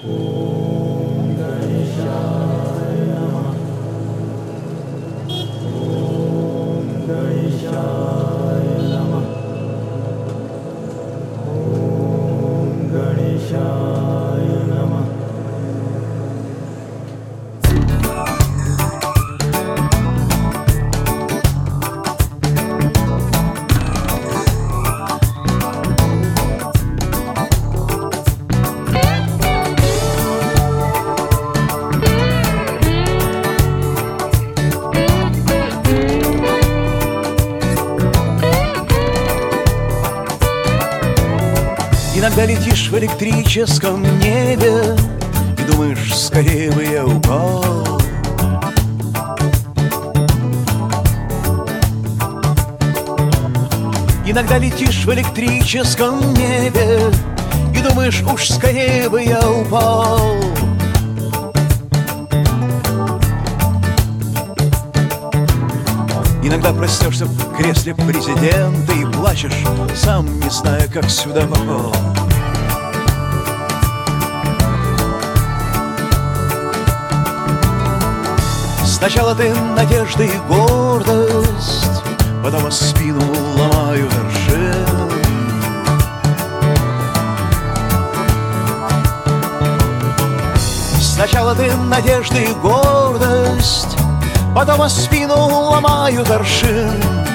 Иногда летишь в электрическом небе и думаешь, скорее бы я упал. Иногда летишь в электрическом небе и думаешь, уж скорее бы я упал. Иногда проснешься в кресле президента и плачешь, сам не зная, как сюда попал. Сначала ты надежда и гордость, потом спину ломаю вершин. Сначала ты надежда и гордость, потом спину ломаю вершин.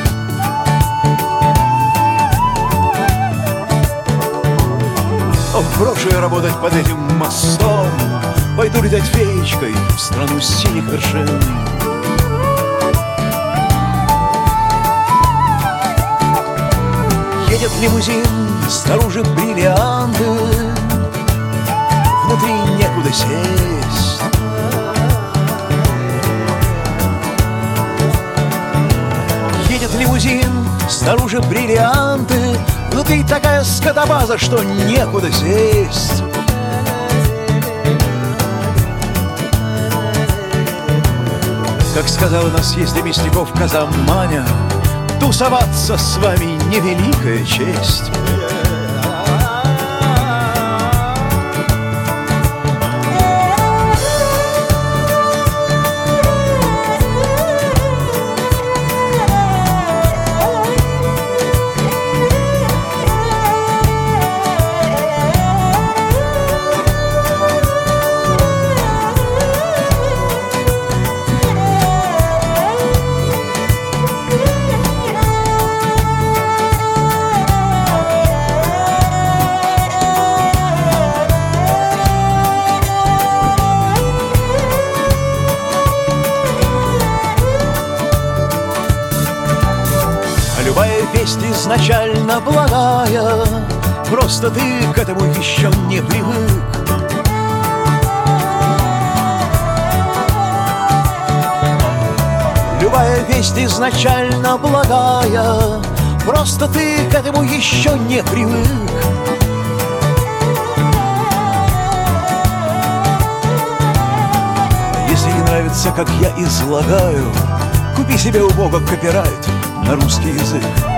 Ох, брошу я работать под этим мостом, пойду летать феечкой в страну синих вершин. Едет лимузин, снаружи бриллианты, внутри некуда сесть. Едет лимузин, снаружи бриллианты, внутри такая скотобаза, что некуда сесть. Как сказал, у нас есть для мясников Казаманя, тусоваться с вами невеликая честь. Любая весть изначально благая, просто ты к этому еще не привык. Любая весть изначально благая, просто ты к этому еще не привык. Если не нравится, как я излагаю, купи себе у Бога копирайт на русский язык.